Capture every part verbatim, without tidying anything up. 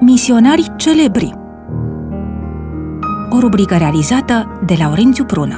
Misionari celebri. O rubrică realizată de Laurențiu Prună.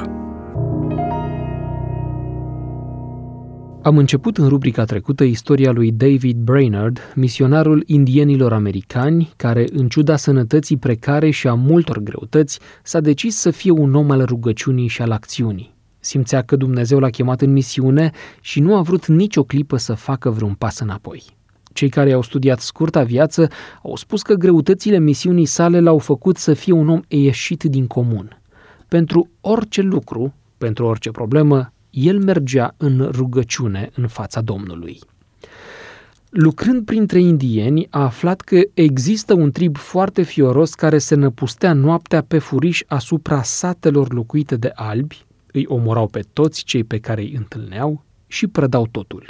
Am început în rubrica trecută istoria lui David Brainerd, misionarul indienilor americani, care, în ciuda sănătății precare și a multor greutăți, s-a decis să fie un om al rugăciunii și al acțiunii. Simțea că Dumnezeu l-a chemat în misiune și nu a vrut nicio clipă să facă vreun pas înapoi. Cei care i-au studiat scurta viață au spus că greutățile misiunii sale l-au făcut să fie un om ieșit din comun. Pentru orice lucru, pentru orice problemă, el mergea în rugăciune în fața Domnului. Lucrând printre indieni, a aflat că există un trib foarte fioros care se năpustea noaptea pe furiș asupra satelor locuite de albi, îi omorau pe toți cei pe care îi întâlneau și prădau totul.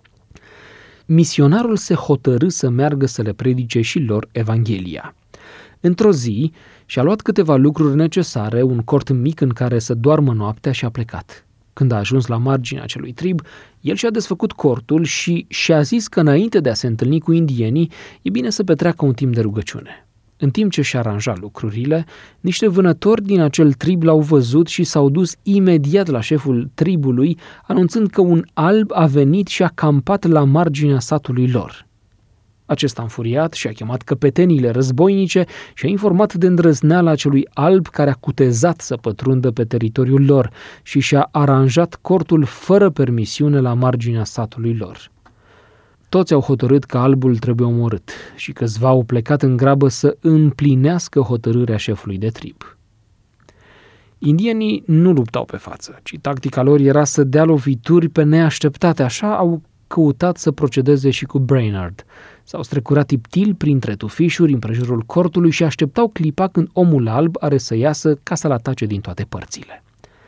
Misionarul se hotărâ să meargă să le predice și lor Evanghelia. Într-o zi și-a luat câteva lucruri necesare, un cort mic în care să doarmă noaptea și a plecat. Când a ajuns la marginea acelui trib, el și-a desfăcut cortul și și-a zis că înainte de a se întâlni cu indienii, e bine să petreacă un timp de rugăciune. În timp ce și-a aranja lucrurile, niște vânători din acel trib l-au văzut și s-au dus imediat la șeful tribului, anunțând că un alb a venit și a campat la marginea satului lor. Acesta a înfuriat și a chemat căpeteniile războinice și a informat de îndrăzneala acelui alb care a cutezat să pătrundă pe teritoriul lor și și-a aranjat cortul fără permisiune la marginea satului lor. Toți au hotărât că albul trebuie omorât și câțiva au plecat în grabă să împlinească hotărârea șefului de trib. Indienii nu luptau pe față, ci tactica lor era să dea lovituri pe neașteptate, așa au căutat să procedeze și cu Brainerd. S-au strecurat tiptil printre tufișuri împrejurul cortului și așteptau clipa când omul alb are să iasă ca să-l atace din toate părțile.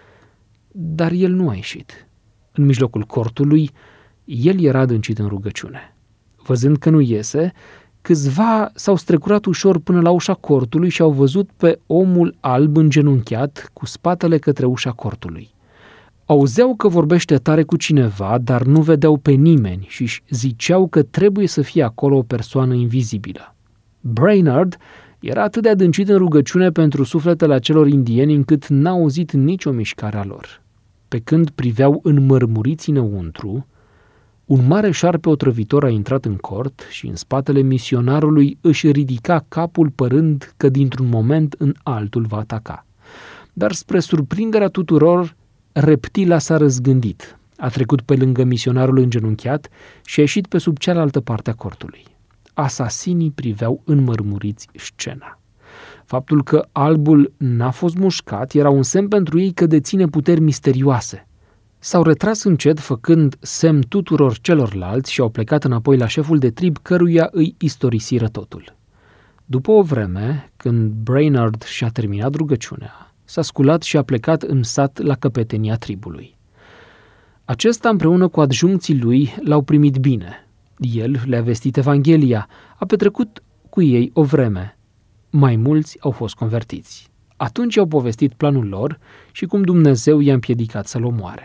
Dar el nu a ieșit. În mijlocul cortului, el era adâncit în rugăciune. Văzând că nu iese, câțiva s-au strecurat ușor până la ușa cortului și au văzut pe omul alb îngenunchiat cu spatele către ușa cortului. Auzeau că vorbește tare cu cineva, dar nu vedeau pe nimeni și ziceau că trebuie să fie acolo o persoană invizibilă. Brainerd era atât de adâncit în rugăciune pentru sufletele acelor indieni încât n-a auzit nicio mișcare a lor. Pe când priveau înmărmuriți înăuntru, un mare șarpe otrăvitor a intrat în cort și în spatele misionarului își ridica capul părând că dintr-un moment în altul va ataca. Dar spre surprinderea tuturor, reptila s-a răzgândit, a trecut pe lângă misionarul îngenunchiat și a ieșit pe sub cealaltă parte a cortului. Asasinii priveau înmărmuriți scena. Faptul că albul n-a fost mușcat era un semn pentru ei că deține puteri misterioase. S-au retras încet, făcând semn tuturor celorlalți și au plecat înapoi la șeful de trib, căruia îi istorisiră totul. După o vreme, când Brainerd și-a terminat rugăciunea, s-a sculat și a plecat în sat la căpetenia tribului. Acesta, împreună cu adjuncții lui, l-au primit bine. El le-a vestit Evanghelia, a petrecut cu ei o vreme. Mai mulți au fost convertiți. Atunci au povestit planul lor și cum Dumnezeu i-a împiedicat să-l omoare.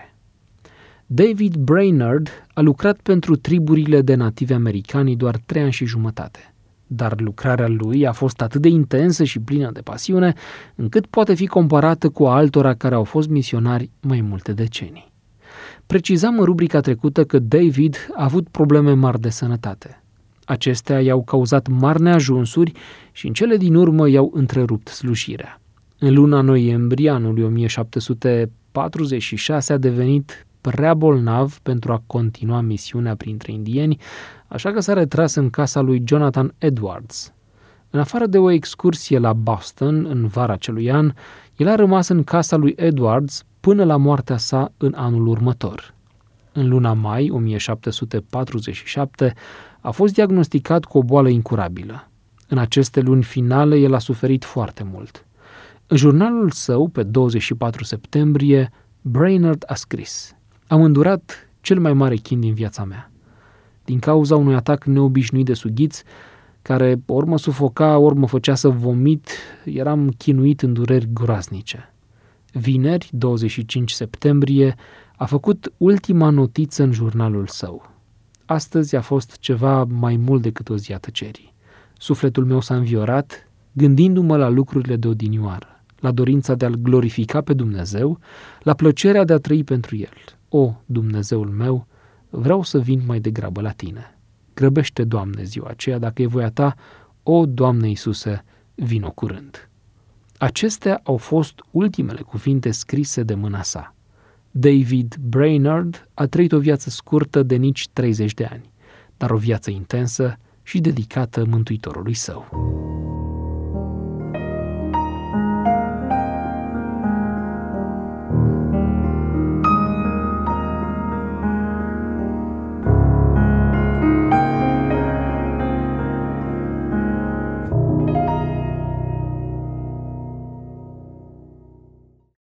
David Brainerd a lucrat pentru triburile de nativi americani doar trei ani și jumătate, dar lucrarea lui a fost atât de intensă și plină de pasiune, încât poate fi comparată cu altora care au fost misionari mai multe decenii. Precizam în rubrica trecută că David a avut probleme mari de sănătate. Acestea i-au cauzat mari neajunsuri și în cele din urmă i-au întrerupt slujirea. În luna noiembrie anului o mie șapte sute patruzeci și șase a devenit prea bolnav pentru a continua misiunea printre indieni, așa că s-a retras în casa lui Jonathan Edwards. În afară de o excursie la Boston în vara acelui an, el a rămas în casa lui Edwards până la moartea sa în anul următor. În luna mai o mie șapte sute patruzeci și șapte a fost diagnosticat cu o boală incurabilă. În aceste luni finale el a suferit foarte mult. În jurnalul său, pe douăzeci și patru septembrie, Brainerd a scris: "Am îndurat cel mai mare chin din viața mea. Din cauza unui atac neobișnuit de sughiți, care ori mă sufoca, ori mă făcea să vomit, eram chinuit în dureri groaznice." Vineri, douăzeci și cinci septembrie, a făcut ultima notiță în jurnalul său. Astăzi a fost ceva mai mult decât o zi a tăcerii. Sufletul meu s-a înviorat, gândindu-mă la lucrurile de odinioară, la dorința de a-L glorifica pe Dumnezeu, la plăcerea de a trăi pentru El. O, Dumnezeul meu, vreau să vin mai degrabă la Tine. Grăbește, Doamne, ziua aceea, dacă e voia Ta, o, Doamne Iisuse, vino curând. Acestea au fost ultimele cuvinte scrise de mâna sa. David Brainerd a trăit o viață scurtă de nici treizeci de ani, dar o viață intensă și dedicată Mântuitorului său.